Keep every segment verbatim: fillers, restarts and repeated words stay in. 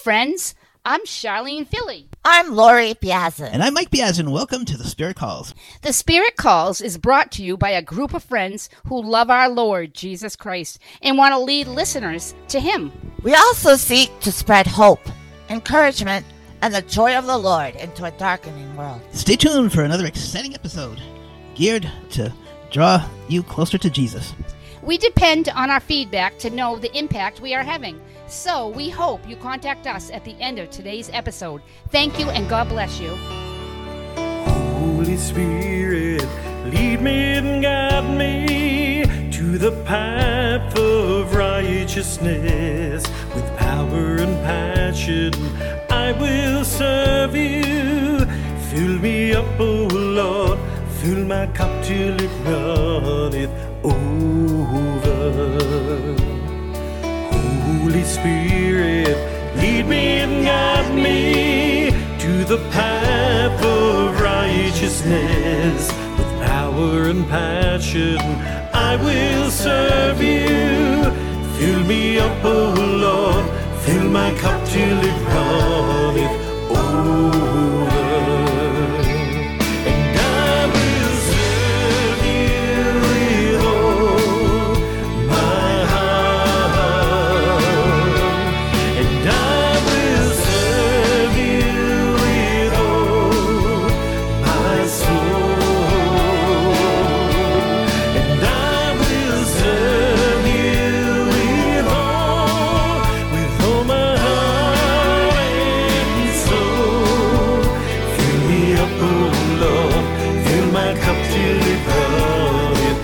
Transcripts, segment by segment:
friends. I'm Charlene Philly. I'm Lori Biazin. And I'm Mike Biazin. Welcome to The Spirit Calls. The Spirit Calls is brought to you by a group of friends who love our Lord Jesus Christ and want to lead listeners to Him. We also seek to spread hope, encouragement, and the joy of the Lord into a darkening world. Stay tuned for another exciting episode geared to draw you closer to Jesus. We depend on our feedback to know the impact we are having. So we hope you contact us at the end of today's episode. Thank you and God bless you. Holy Spirit, lead me and guide me to the path of righteousness. With power and passion, I will serve you. Fill me up, O Lord, fill my cup till it runneth over. Holy Spirit, lead me and guide me to the path of righteousness. With power and passion, I will serve you. Fill me up, O Lord, fill my cup till it runneth over. And I will serve you with all my heart. And I will serve you with all my soul. And I will serve you with all, with all my heart and soul. Fill me up, O Lord, fill my cup till it runneth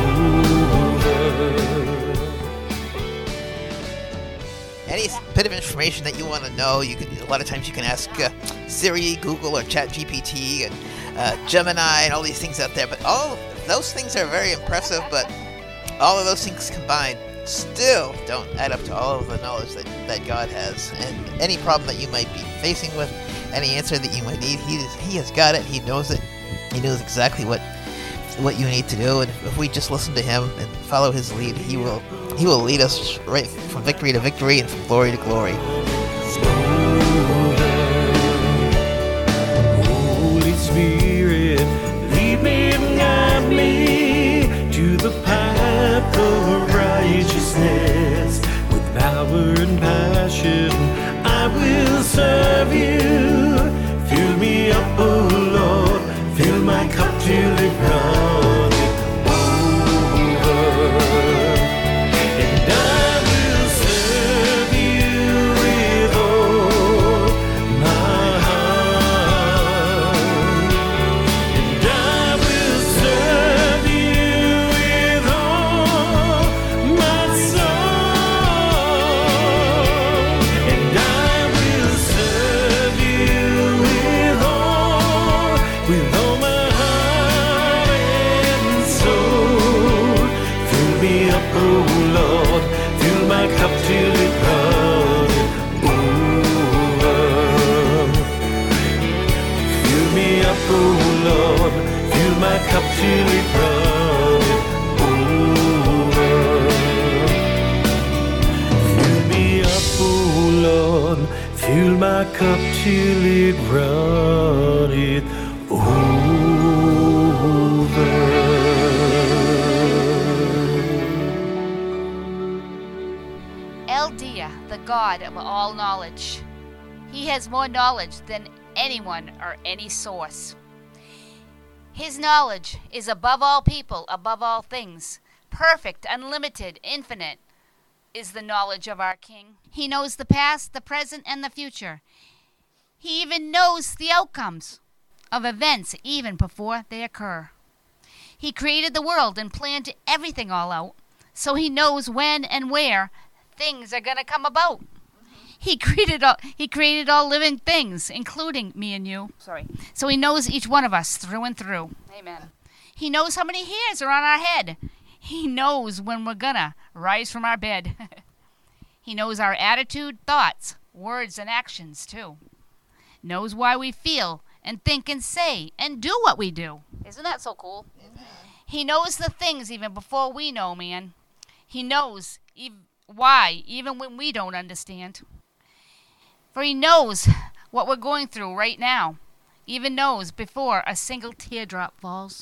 over. Any bit of information that you want to know, you can, a lot of times you can ask uh, Siri, Google, or ChatGPT, and uh, Gemini, and all these things out there. But all those things are very impressive, but all of those things combined still don't add up to all of the knowledge that, that God has. And any problem that you might be facing with, any answer that you might need, He He has got it. He knows it. He knows exactly what what you need to do. And if we just listen to Him and follow His lead, He will He will lead us right from victory to victory and from glory to glory. Holy Spirit, lead me and guide me to the path of righteousness. With power and passion, I will serve you. Fill me up, O Lord, fill my cup till it runneth over. And I will serve you with all my heart. And I will serve you with all my soul. And I will serve you with all, with all my heart and soul. Fill me up, O Lord, fill my cup till it runneth over. Fill me up, O Lord, fill my cup till it runneth over. Fill me up, O Lord, fill my cup till it runneth over. El Dia, the God of all knowledge. He has more knowledge than anyone or any source. His knowledge is above all people, above all things. Perfect, unlimited, infinite is the knowledge of our King. He knows the past, the present, and the future. He even knows the outcomes of events even before they occur. He created the world and planned everything all out, so he knows when and where things are going to come about. He created all, he created all living things, including me and you. Sorry. So he knows each one of us through and through. Amen. He knows how many hairs are on our head. He knows when we're gonna rise from our bed. He knows our attitude, thoughts, words, and actions, too. Knows why we feel and think and say and do what we do. Isn't that so cool? Amen. He knows the things even before we know, man. He knows ev- why, even when we don't understand. For he knows what we're going through right now, even knows before a single teardrop falls.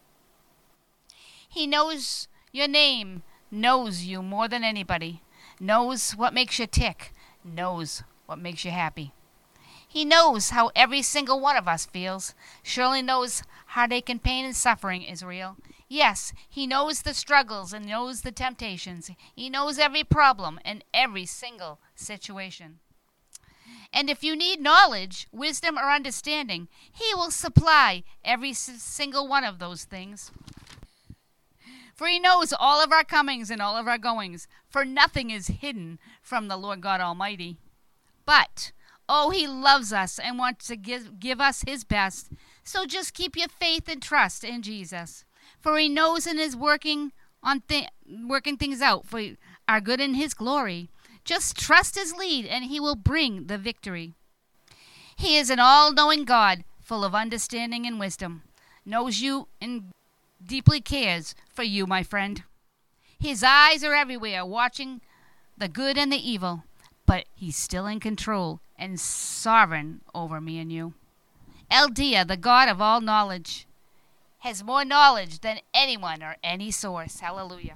He knows your name, knows you more than anybody, knows what makes you tick, knows what makes you happy. He knows how every single one of us feels, surely knows heartache and pain and suffering is real. Yes, he knows the struggles and knows the temptations. He knows every problem and every single situation. And if you need knowledge, wisdom, or understanding, he will supply every s- single one of those things. For he knows all of our comings and all of our goings, for nothing is hidden from the Lord God Almighty. But, oh, he loves us and wants to give, give us his best, so just keep your faith and trust in Jesus. For he knows and is working on th- working things out for our good and his glory. Just trust his lead, and he will bring the victory. He is an all-knowing God, full of understanding and wisdom, knows you and deeply cares for you, my friend. His eyes are everywhere, watching the good and the evil, but he's still in control and sovereign over me and you. El Dia, the God of all knowledge, has more knowledge than anyone or any source. Hallelujah.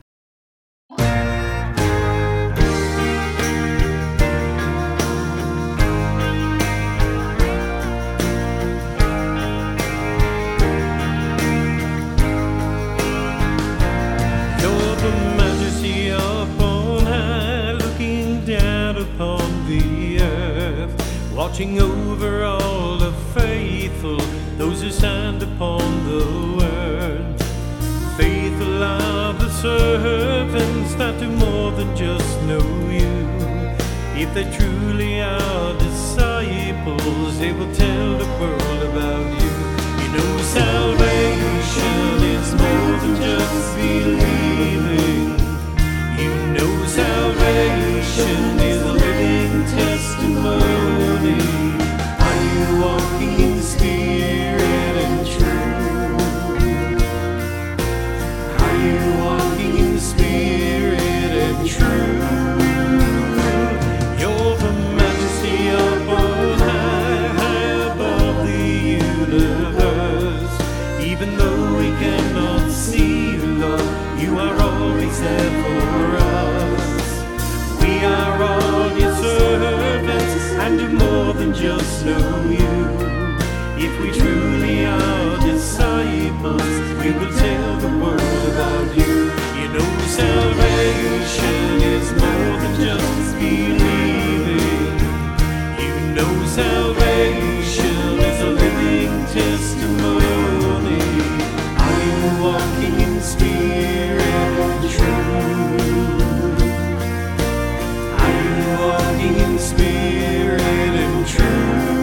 You're the majesty upon high, looking down upon the earth, watching over all the faithful, those who stand upon the word. Faithful are the servants that do more than just know you. If they truly are disciples, they will tell the world about you. You know salvation is more than just believing. You know salvation is a living testimony. Are you walking in spirit and truth? Are you walking in spirit and truth? You're the majesty upon high, high above the universe. Even though we cannot see you, Lord, you are always there for us. We are all your servants and do more than just know you. If we truly are disciples, we will tell the world about you. You know salvation is more than just believing. You know salvation is a living testimony. Are you walking in spirit and truth? Are you walking in spirit and truth?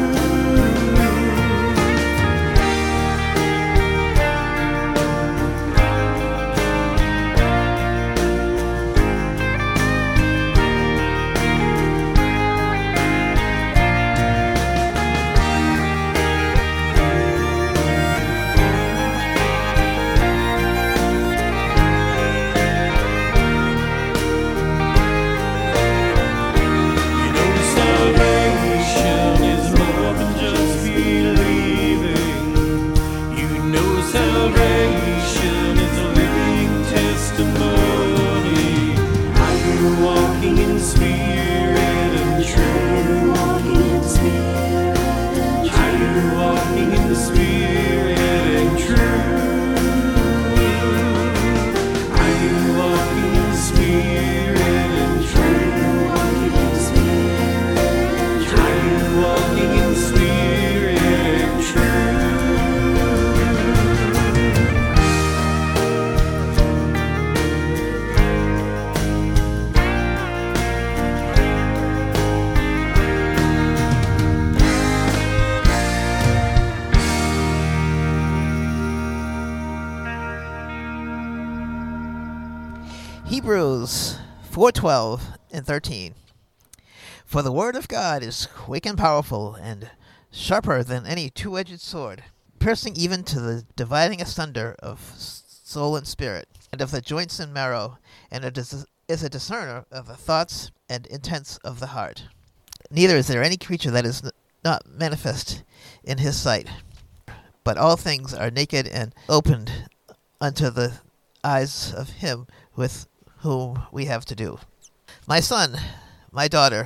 Hebrews four twelve and thirteen. For the word of God is quick and powerful, and sharper than any two-edged sword, piercing even to the dividing asunder of soul and spirit, and of the joints and marrow, and it is, is a discerner of the thoughts and intents of the heart. Neither is there any creature that is n- not manifest in his sight. But all things are naked and opened unto the eyes of him with whom we have to do. My son, my daughter,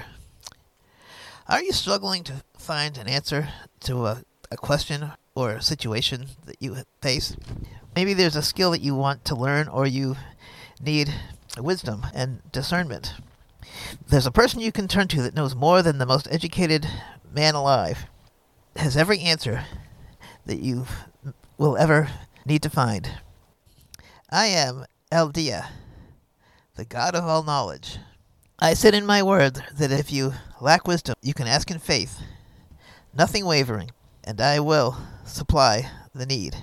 are you struggling to find an answer to a, a question or a situation that you face? Maybe there's a skill that you want to learn, or you need wisdom and discernment. There's a person you can turn to that knows more than the most educated man alive, has every answer that you will ever need to find. I am El Dia, the God of all knowledge. I said in my word that if you lack wisdom, you can ask in faith, nothing wavering, and I will supply the need.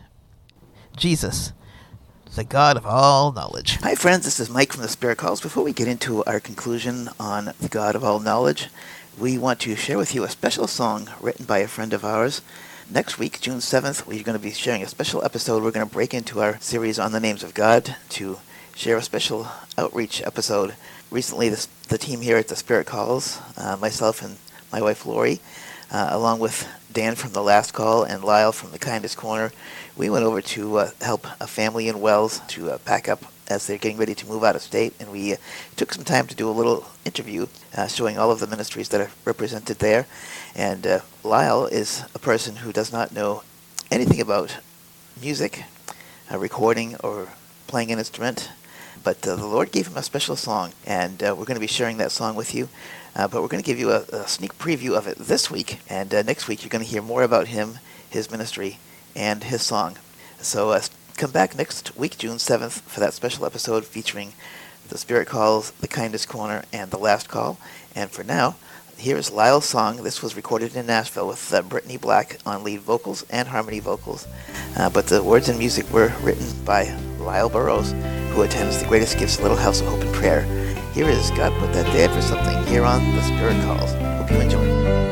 Jesus, the God of all knowledge. Hi friends, this is Mike from the Spirit Calls. Before we get into our conclusion on the God of all knowledge, we want to share with you a special song written by a friend of ours. Next week, June seventh, we're going to be sharing a special episode. We're going to break into our series on the names of God to share a special outreach episode. Recently, this, the team here at the Spirit Calls, uh, myself and my wife Lori, uh, along with Dan from The Last Call and Lyle from The Kindest Corner, we went over to uh, help a family in Wells to uh, pack up as they're getting ready to move out of state, and we uh, took some time to do a little interview uh, showing all of the ministries that are represented there. And uh, Lyle is a person who does not know anything about music, uh, recording, or playing an instrument, but uh, the Lord gave him a special song, and uh, we're going to be sharing that song with you. Uh, but we're going to give you a, a sneak preview of it this week, and uh, next week you're going to hear more about him, his ministry, and his song. So uh, come back next week, June seventh, for that special episode featuring the Spirit Calls, The Kindest Corner, and The Last Call. And for now, here is Lyle's song. This was recorded in Nashville with uh, Brittany Black on lead vocals and harmony vocals. Uh, but the words and music were written by Lyle Burrows, who attends the Greatest Gifts Little House of Hope and Prayer. Here is God Put That There for Something here on The Spirit Calls. Hope you enjoy.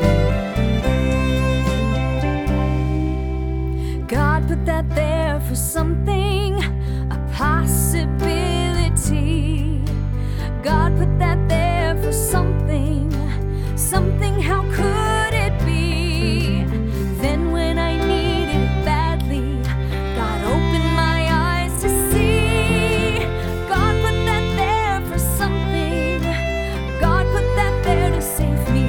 God put that there for something, a possibility. God put that there for something, something, how could it be? Then when I needed it badly, God opened my eyes to see. God put that there for something, God put that there to save me.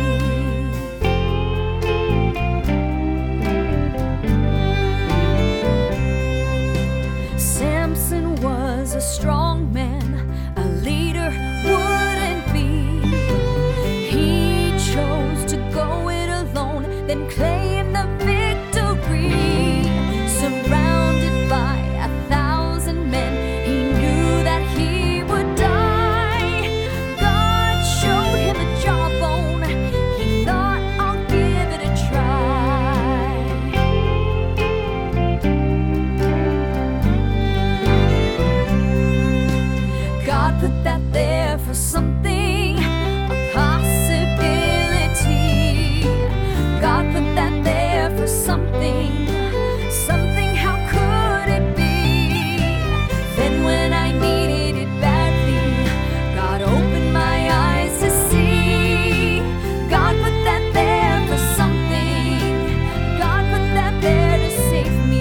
Samson was a strong man, a leader wouldn't be. He chose to go it alone, then claim the victory. Surrounded by a thousand men, he knew that he would die. God showed him a jawbone, he thought, I'll give it a try. God put that there for something, a possibility. God put that there for something, something, how could it be? Then when I needed it badly, God opened my eyes to see. God put that there for something, God put that there to save me.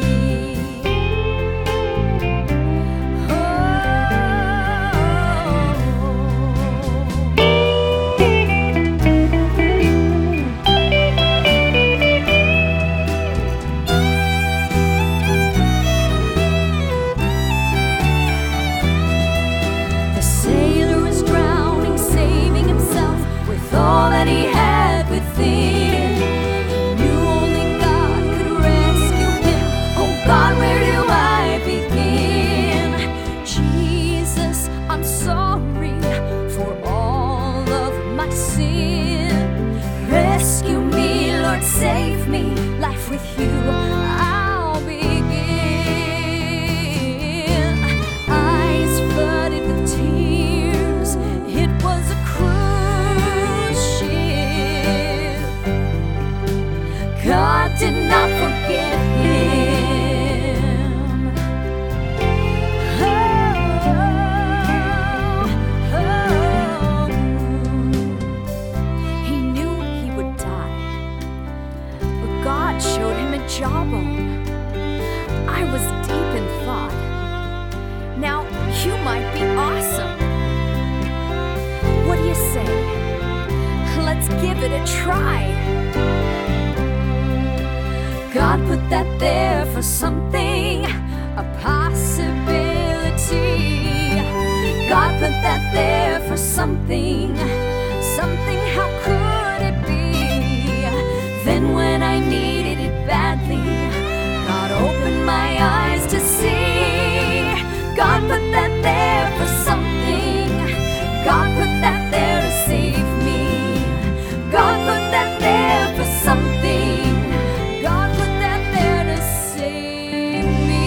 The sailor was drowning, saving himself with all that he had within. He knew only God could rescue him. Oh God, where do I begin? Jesus, I'm sorry for all of my sin. Rescue me, Lord, save me. Life with you, I'll begin. Eyes flooded with tears, it was a cruise ship. God did not forget him. Oh, oh, oh. He jawbone. I was deep in thought. Now you might be awesome. What do you say? Let's give it a try. God put that there for something, a possibility. God put that there for something, something, how could it be? Then when I needed it badly, God opened my eyes to see. God put that there for something, God put that there to save me. God put that there for something, God put that there to save me.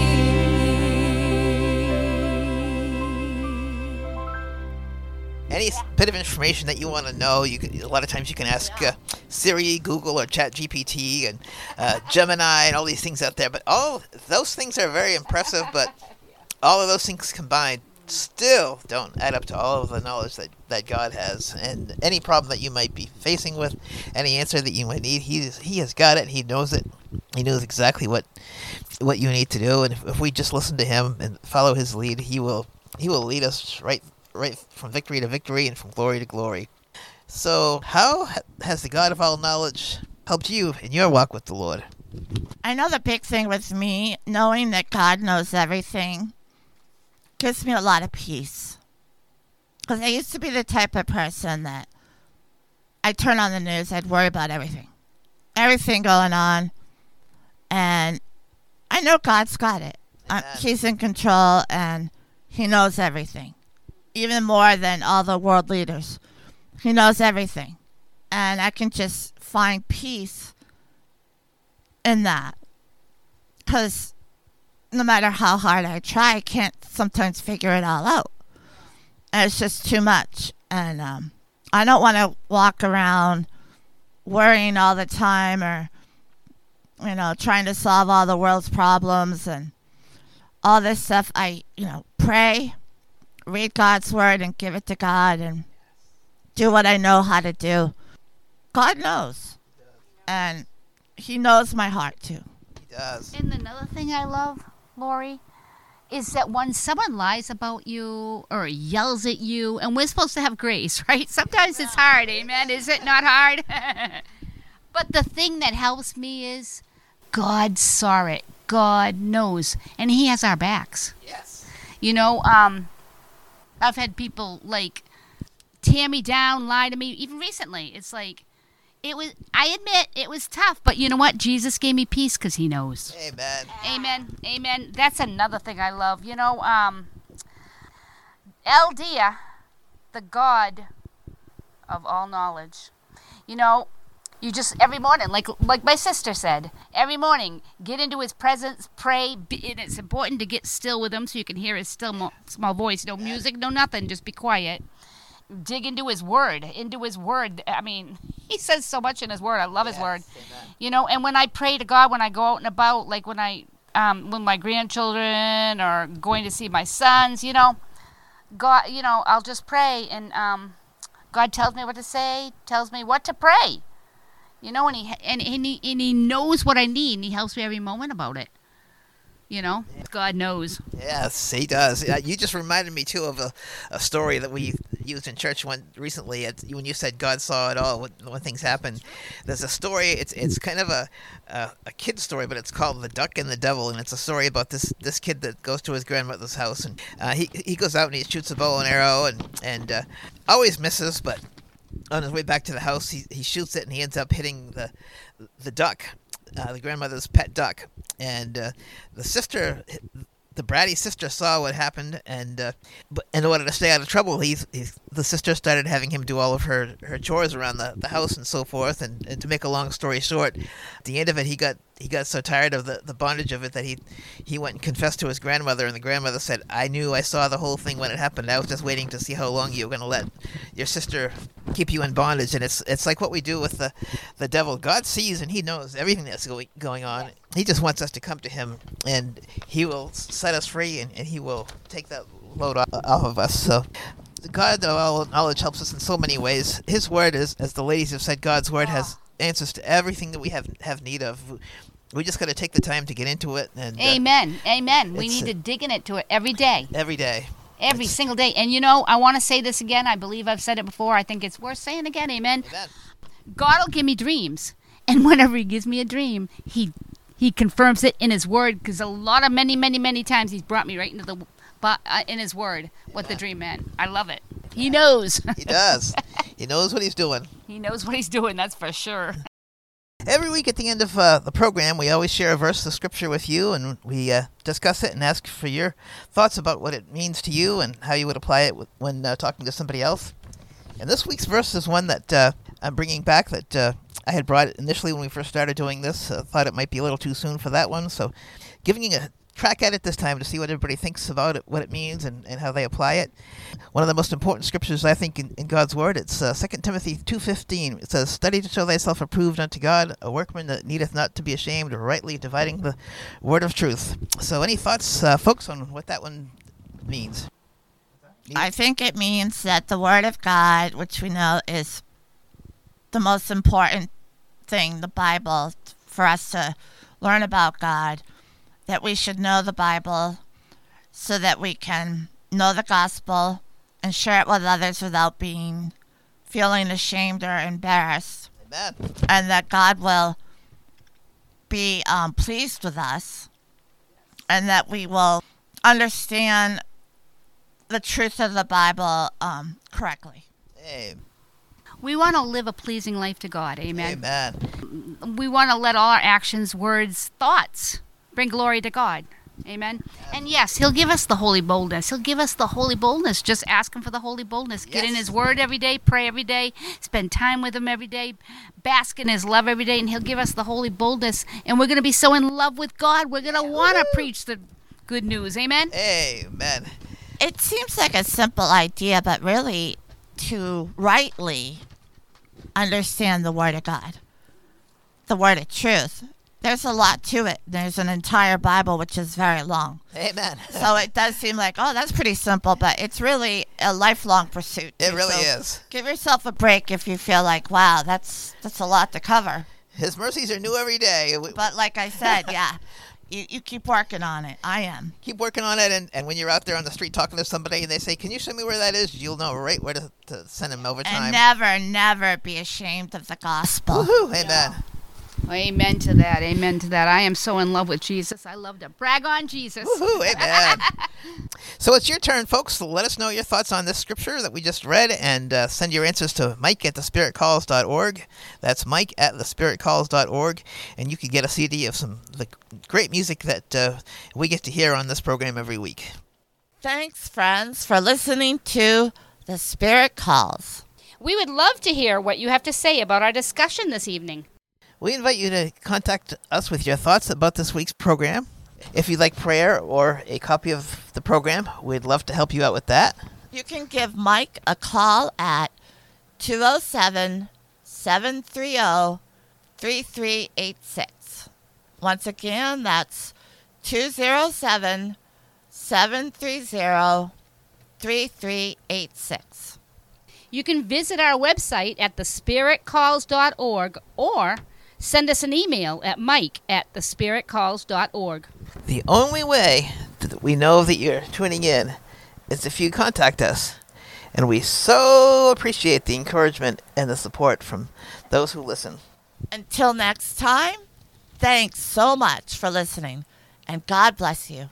Any s- bit of information that you want to know, you can, a lot of times you can ask uh, Siri, Google, or ChatGPT, and uh, Gemini, and all these things out there. But all those things are very impressive, but all of those things combined still don't add up to all of the knowledge that, that God has. And any problem that you might be facing with, any answer that you might need, he is, he has got it. He knows it. He knows exactly what what you need to do. And if, if we just listen to him and follow his lead, he will he will lead us right right from victory to victory and from glory to glory. So how ha- has the God of all knowledge helped you in your walk with the Lord? I know the big thing with me, knowing that God knows everything, gives me a lot of peace. Because I used to be the type of person that I'd turn on the news, I'd worry about everything. Everything going on. And I know God's got it. Uh, he's in control and he knows everything. Even more than all the world leaders. He knows everything. And I can just find peace in that. Because no matter how hard I try, I can't sometimes figure it all out. And it's just too much. And um, I don't want to walk around worrying all the time or, you know, trying to solve all the world's problems and all this stuff. I, you know, pray, read God's word and give it to God and do what I know how to do. God knows. And he knows my heart too. He does. And another thing I love, Lori, is that when someone lies about you or yells at you, and we're supposed to have grace, right? Sometimes it's hard, amen? Is it not hard? But the thing that helps me is God saw it. God knows. And he has our backs. Yes. You know, um, I've had people, like, tear me down, lie to me. Even recently, it's like, it was, I admit, it was tough. But you know what? Jesus gave me peace because he knows. Amen. Amen. Amen. That's another thing I love. You know, um, El Dia, the God of all knowledge. You know, you just, every morning, like like my sister said, every morning, get into his presence, pray, be, and it's important to get still with him so you can hear his still mo- small voice. No music, no nothing, just be quiet. Dig into his word, into his word. I mean, he says so much in his word. I love his Yes, word. amen. You know, and when I pray to God, when I go out and about, like when I, um, with my grandchildren or going to see my sons, you know, God, you know, I'll just pray and um, God tells me what to say, tells me what to pray. You know, and he and, and he and he knows what I need, and he helps me every moment about it. You know, God knows. Yes, he does. Uh, you just reminded me too of a, a story that we used in church one recently. At, when you said God saw it all when, when things happen, there's a story. It's it's kind of a a, a kid story, but it's called The Duck and the Devil, and it's a story about this, this kid that goes to his grandmother's house, and uh, he he goes out and he shoots a bow and arrow, and and uh, always misses, but on his way back to the house, he he shoots it and he ends up hitting the the duck. Uh, the grandmother's pet duck, and uh, the sister, the bratty sister, saw what happened, and uh, but in order to stay out of trouble, he's, he's the sister started having him do all of her, her chores around the, the house and so forth. And, and to make a long story short, at the end of it, he got he got so tired of the, the bondage of it that he he went and confessed to his grandmother, and the grandmother said, "I knew, I saw the whole thing when it happened. I was just waiting to see how long you were going to let your sister keep you in bondage." And it's it's like what we do with the the devil. God sees and he knows everything that's going going on. He just wants us to come to him, and he will set us free, and, and he will take that load off, off of us. So God of all knowledge helps us in so many ways. His word is, as the ladies have said, God's word has answers to everything that we have have need of. We just got to take the time to get into it. And uh, Amen. Amen. We it's, need uh, to dig in it to it every day. every day. Every It's- single day. And you know, I want to say this again. I believe I've said it before. I think it's worth saying again. Amen. Amen. God will give me dreams. And whenever he gives me a dream, he he confirms it in his word. Because a lot of many, many, many times he's brought me right into the, but uh, in his word, what the dream meant. I love it. He knows. He does. He knows what he's doing. He knows what he's doing. That's for sure. Every week at the end of uh, the program, we always share a verse of Scripture with you, and we uh, discuss it and ask for your thoughts about what it means to you and how you would apply it w- when uh, talking to somebody else. And this week's verse is one that uh, I'm bringing back that uh, I had brought initially when we first started doing this. I uh, thought it might be a little too soon for that one, so giving you a crack at it this time to see what everybody thinks about it, what it means, and, and how they apply it. One of the most important scriptures, I think, in, in God's Word, it's uh, Second Timothy two fifteen. It says, "Study to show thyself approved unto God, a workman that needeth not to be ashamed, rightly dividing the word of truth." So any thoughts, uh, folks, on what that one means? I think it means that the Word of God, which we know is the most important thing, the Bible, for us to learn about God, that we should know the Bible so that we can know the gospel and share it with others without being feeling ashamed or embarrassed, Amen. and that God will be um, pleased with us, and that we will understand the truth of the Bible um, correctly. Amen. We want to live a pleasing life to God. Amen. Amen. We want to let all our actions, words, thoughts bring glory to God. Amen. And yes, he'll give us the holy boldness. He'll give us the holy boldness. Just ask him for the holy boldness. Get in Yes. his word every day, pray every day, spend time with him every day, bask in his love every day, and he'll give us the holy boldness. And we're going to be so in love with God, we're going to want to preach the good news. Amen. Amen. It seems like a simple idea, but really, to rightly understand the Word of God, the Word of truth, there's a lot to it. There's an entire Bible, which is very long. Amen. So it does seem like, oh, that's pretty simple, but it's really a lifelong pursuit. It too. really So is. Give yourself a break if you feel like, wow, that's that's a lot to cover. His mercies are new every day. We- But like I said, yeah, you, you keep working on it. I am. Keep working on it, and, and when you're out there on the street talking to somebody and they say, "Can you show me where that is?" you'll know right where to, to send them over time. And never, never be ashamed of the gospel. Woohoo! Amen. Amen to that. Amen to that. I am so in love with Jesus. I love to brag on Jesus. Woohoo! Amen. So it's your turn, folks. Let us know your thoughts on this scripture that we just read, and uh, send your answers to Mike at the spirit calls dot org. That's Mike at the spirit calls dot org, and you can get a C D of some of the great music that uh, we get to hear on this program every week. Thanks, friends, for listening to The Spirit Calls. We would love to hear what you have to say about our discussion this evening. We invite you to contact us with your thoughts about this week's program. If you'd like prayer or a copy of the program, we'd love to help you out with that. You can give Mike a call at two oh seven, seven three oh, three three eight six. Once again, that's two oh seven, seven three oh, three three eight six. You can visit our website at the spirit calls dot org or send us an email at mike at the spirit calls dot org. The only way that we know that you're tuning in is if you contact us. And we so appreciate the encouragement and the support from those who listen. Until next time, thanks so much for listening, and God bless you.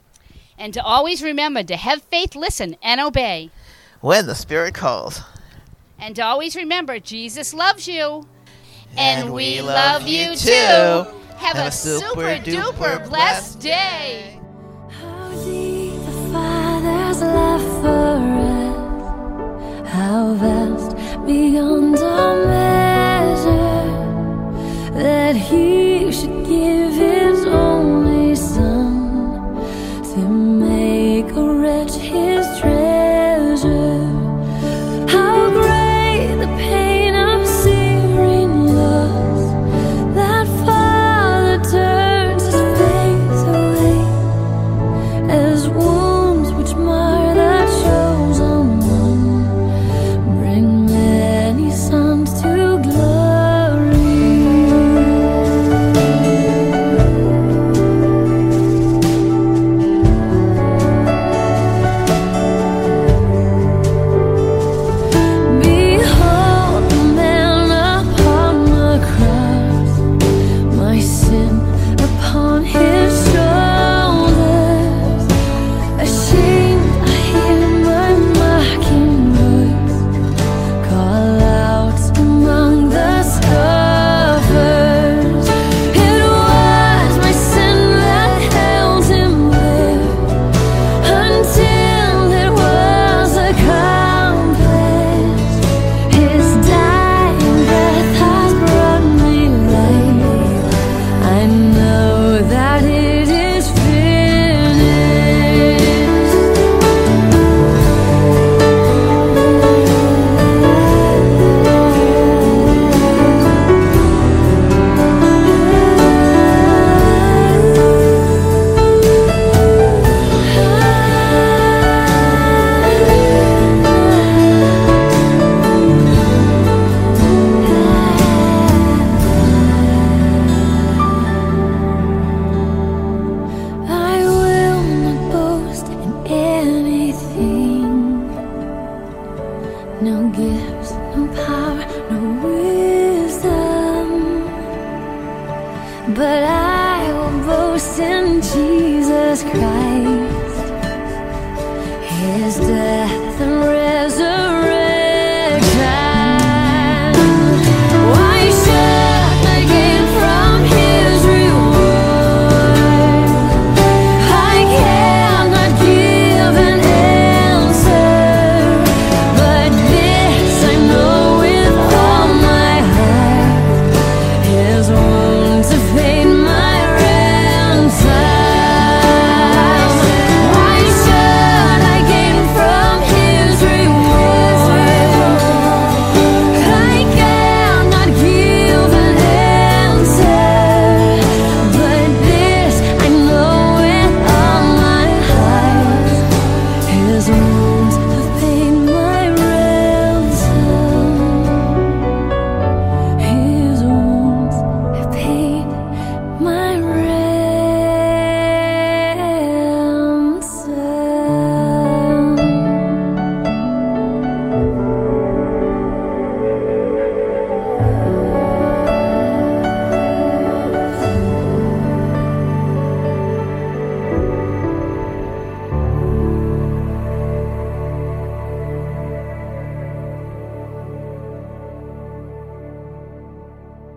And to always remember to have faith, listen, and obey. When the Spirit calls. And to always remember, Jesus loves you. And And, we we love love you you too. too. Have, Have a a super super duper duper blessed day. How deep the Father's love for us, how vast beyond our measure, that He should give His only Son to make a wretch His treasure. How great the pain of searing loss, that Father turns His face away, as wounds which mar that chosen one bring many sons to glory. but I will boast in Jesus Christ. His death